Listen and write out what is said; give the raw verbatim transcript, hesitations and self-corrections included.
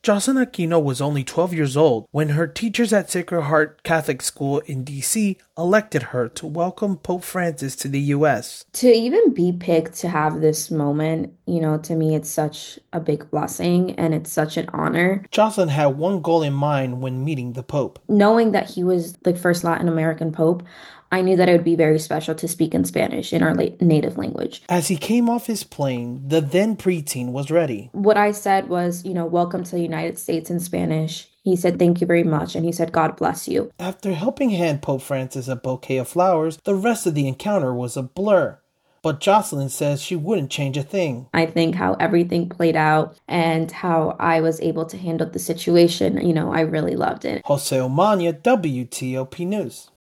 Jocelyn Aquino was only twelve years old when her teachers at Sacred Heart Catholic School in D C elected her to welcome Pope Francis to the U S. To even be picked to have this moment, you know, to me, it's such a big blessing and it's such an honor. Jocelyn had one goal in mind when meeting the Pope. Knowing that he was the first Latin American Pope, I knew that it would be very special to speak in Spanish, in our native language. As he came off his plane, the then preteen was ready. What I said was, you know, welcome to the United States in Spanish. He said, thank you very much. And he said, God bless you. After helping hand Pope Francis a bouquet of flowers, the rest of the encounter was a blur. But Jocelyn says she wouldn't change a thing. I think how everything played out and how I was able to handle the situation, you know, I really loved it. Jose Omania, W T O P News.